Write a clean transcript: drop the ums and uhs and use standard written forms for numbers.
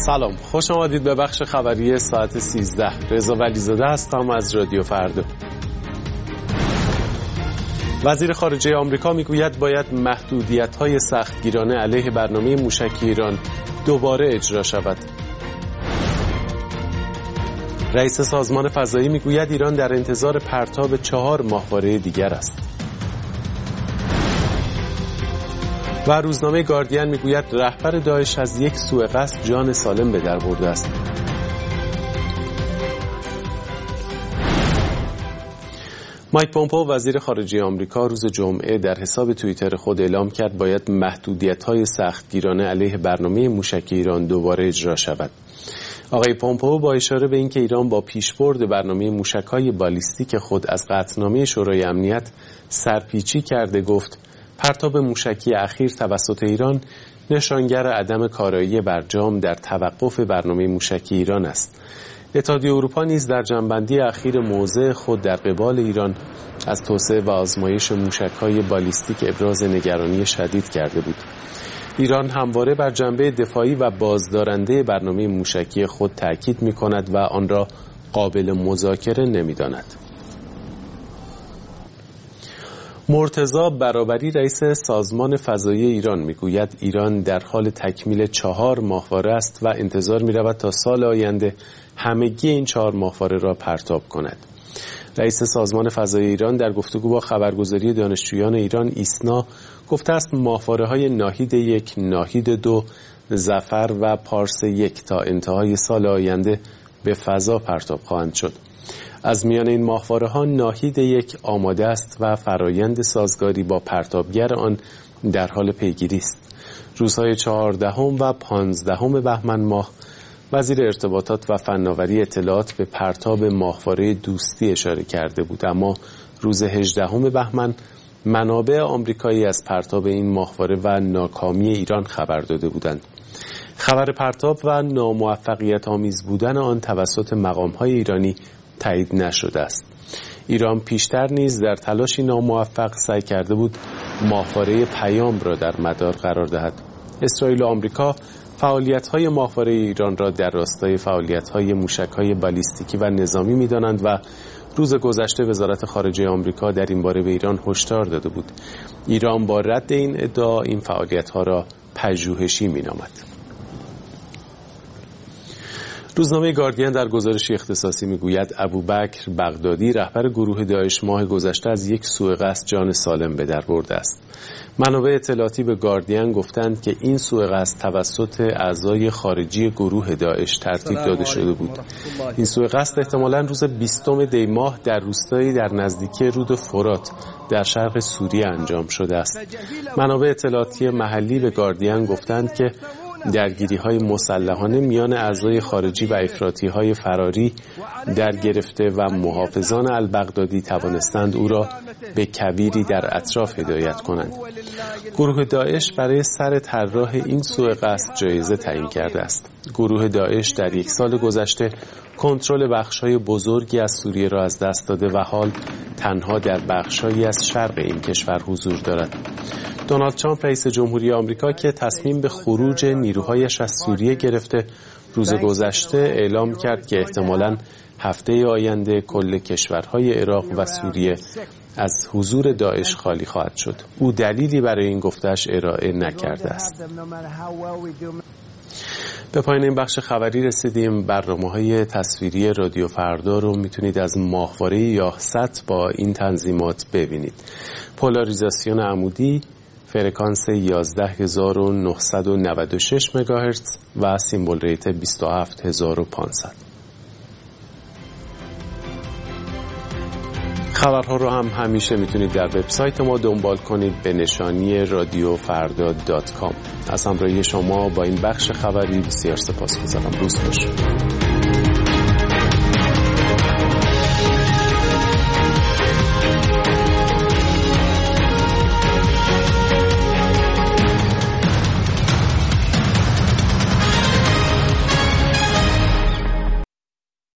سلام، خوش آمدید به بخش خبری ساعت 13. رضا ولیزاده هستم از رادیو فردا. وزیر خارجه آمریکا میگوید باید محدودیت‌های سختگیرانه علیه برنامه موشکی ایران دوباره اجرا شود. رئیس سازمان فضایی میگوید ایران در انتظار پرتاب 4 ماهواره دیگر است. و روزنامه گاردین میگوید رهبر داعش از یک سوء قصد جان سالم به در برده است. مایک پومپئو وزیر خارجه آمریکا روز جمعه در حساب توییتر خود اعلام کرد باید محدودیت‌های سختگیرانه علیه برنامه موشکی ایران دوباره اجرا شود. آقای پومپئو با اشاره به اینکه ایران با پیشبرد برنامه موشک‌های بالیستیک خود از قطعنامه شورای امنیت سرپیچی کرده گفت پرتاب موشکی اخیر توسط ایران نشانگر عدم کارایی برجام در توقف برنامه موشکی ایران است. اتحادیه اروپا نیز در جنبندی اخیر موضع خود در قبال ایران از توسعه و آزمایش موشک‌های بالیستیک ابراز نگرانی شدید کرده بود. ایران همواره بر جنبه دفاعی و بازدارنده برنامه موشکی خود تأکید می‌کند و آن را قابل مذاکره نمی‌داند. مرتضی برابری رئیس سازمان فضایی ایران میگوید ایران در حال تکمیل 4 ماهواره است و انتظار می‌رود تا سال آینده همگی این 4 ماهواره را پرتاب کند. رئیس سازمان فضایی ایران در گفتگو با خبرگزاری دانشجویان ایران ایسنا گفته است ماهواره‌های ناهید 1، ناهید 2، ظفر و پارس 1 تا انتهای سال آینده به فضا پرتاب خواهند شد. از میان این ماهواره‌ها ناهید 1 آماده است و فرایند سازگاری با پرتابگر آن در حال پیگیری است. روزهای 14 و 15 بهمن ماه وزیر ارتباطات و فناوری اطلاعات به پرتاب ماهواره دوستی اشاره کرده بود، اما روز 18 بهمن منابع آمریکایی از پرتاب این ماهواره و ناکامی ایران خبر داده بودند. خبر پرتاب و ناموفقیت آمیز بودن آن توسط مقام‌های ایرانی تایید نشده است. ایران پیشتر نیز در تلاشی ناموفق سعی کرده بود ماهواره پیام را در مدار قرار دهد. اسرائیل و آمریکا فعالیت‌های ماهواره ایران را در راستای فعالیت‌های موشک‌های بالیستیکی و نظامی می‌دانند و روز گذشته وزارت خارجه آمریکا در این باره به ایران هشدار داده بود. ایران با رد این ادعا این فعالیت‌ها را پژوهشی می‌نامد. روزنامه گاردین در گزارشی اختصاصی میگوید ابوبکر بغدادی رهبر گروه داعش ماه گذشته از یک سوء قصد جان سالم به در برده است. منابع اطلاعاتی به گاردین گفتند که این سوء قصد توسط اعضای خارجی گروه داعش ترتیب داده شده بود. این سوء قصد احتمالاً روز 20 دی ماه در روستایی در نزدیکی رود فرات در شرق سوریه انجام شده است. منابع اطلاعاتی محلی به گاردین گفتند که درگیری‌های مسلحانه میان اعضای خارجی و افراطی‌های فراری در گرفته و محافظان البغدادی توانستند او را به کویری در اطراف هدایت کنند. گروه داعش برای سر طراح این سوء قصد جایزه تعیین کرده است. گروه داعش در 1 سال گذشته کنترل بخش‌های بزرگی از سوریه را از دست داده و حال تنها در بخش‌هایی از شرق این کشور حضور دارد. دونالد ترامپ رئیس جمهوری آمریکا که تصمیم به خروج نیروهایش از سوریه گرفته روز گذشته اعلام کرد که احتمالاً هفته آینده کل کشورهای عراق و سوریه از حضور داعش خالی خواهد شد. او دلیلی برای این گفته‌اش ارائه نکرده است. به پایان این بخش خبری رسیدیم. برنامه‌های تصویری رادیو فردا رو میتونید از ماهواره یاهست با این تنظیمات ببینید. پولاریزاسیون عمودی، فرکانس 11996 مگاهرتز و سیمبل ریت 27500. خبرها رو هم همیشه میتونید در وبسایت ما دنبال کنید به نشانی radiofarda.com. از همراهی شما با این بخش خبری بسیار سپاسگزارم. روز خوش.